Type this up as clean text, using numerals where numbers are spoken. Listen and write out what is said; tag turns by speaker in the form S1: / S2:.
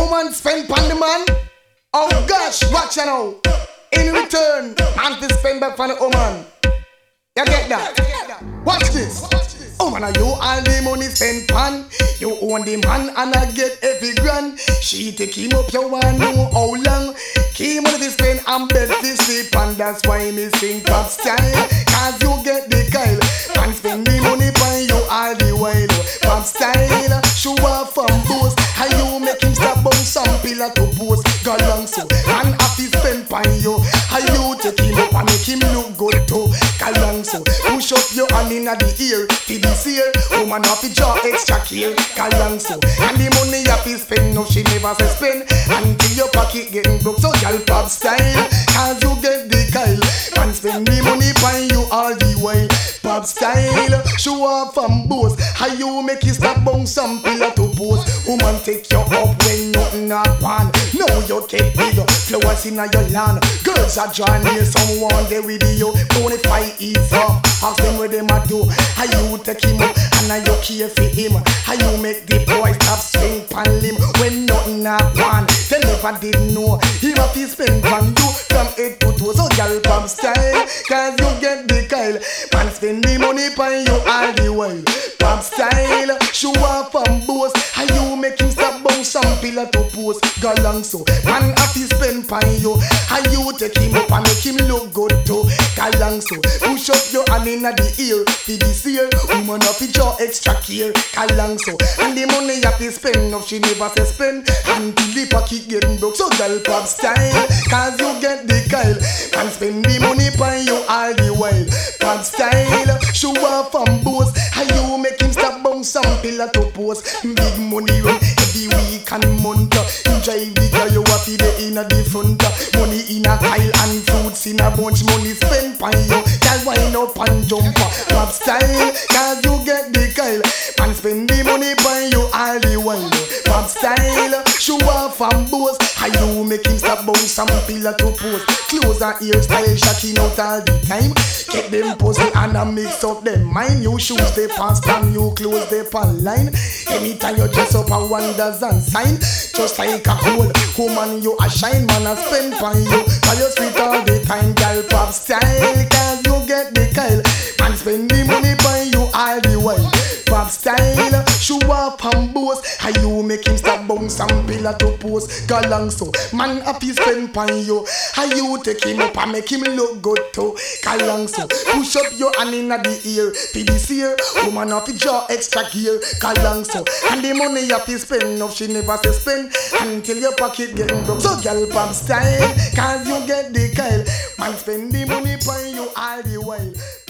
S1: woman spend pon the man. Oh gosh, watch you now. In return, man to spend back on the woman. You get that? Watch this. Oh man, you all the money spend pan. You own the man and I get every grand. She take him up, you want know how long. Key money to spend and bed to sleep. And that's why me sing pop style. Cause you get the Kyle. And spend the money pan you all the while. Pop style, show off from boast. How you make him stop on some pillar to post. Go long so, and happy spend pan you. How you take him up and make him look good too. Go long so, push up your hand in the ear. This year, woman have to draw extra care. Along so, and the money you have to spend, no she never say spend. Until your pocket getting broke, so y'all pop style. Cause you get the Kyle. And spend the money by you all the while. Pop style, show off from boast. How you make you stop on some pillar to post. Woman take you up when nothing not one. Now you get bigger, flowers in your land. Girls are drawing near someone they with you. Bonify is up, ask them what they might do. How you take him up and now you care for him. How you make the boy stop swing pan limb when nothing not one. They never did know he have to spend pan you from head to toe. So y'all pop style, cause you get the Kyle. Man spend the money pan you all the while. Pop style, show off from boast. How you make him stop bounce some pillar to post. Go long so, man have to spend pan you. How you take him up and make him look good too. Go long so, push up your hand in the ear. For this year, woman have to draw extra care. Go long so, and the money you have to spend, no she never say spend. Until the pocket getting broke, so girl pop style. Cause you get the Kyle. And spend the money pan you all the while. Pop style, show off from boast. How you make him stop bounce some pillar to post. Big money run every week and month. Enjoy the girl you have to the inna the front. Money in a Kyle and fruits in a bunch. Money spend pan you, girl wind up and jump. Pop style, cause you get the Kyle. And spend the money pan you all the while. Pop style, show off from boast. How you make him stop bounce some pillar to post. Clothes and hairstyle shocking out all the time. Get them pussy and a mix up them mind. New shoes they fast and new clothes they pan line. Anytime you dress up a wonders and sign. Just like a gold woman you a shine. Man a spend pan you. Cause you sweet all the time. Girl pop style, cause you get the Kyle. Man spend the money pan you all the while. Pop style, show off and boast. How you make him stop bounce and pillar to post. Go long so, man happy spend pan you. How you take him up and make him look good too. Go long so, push up your hand in the ear. For this year, woman have to draw extra gear. Go long so, and the money you have to spend, no she never say spend. Until your pocket getting broke. So girl pop style, cause you get the Kyle. Man spend the money pan you all the while.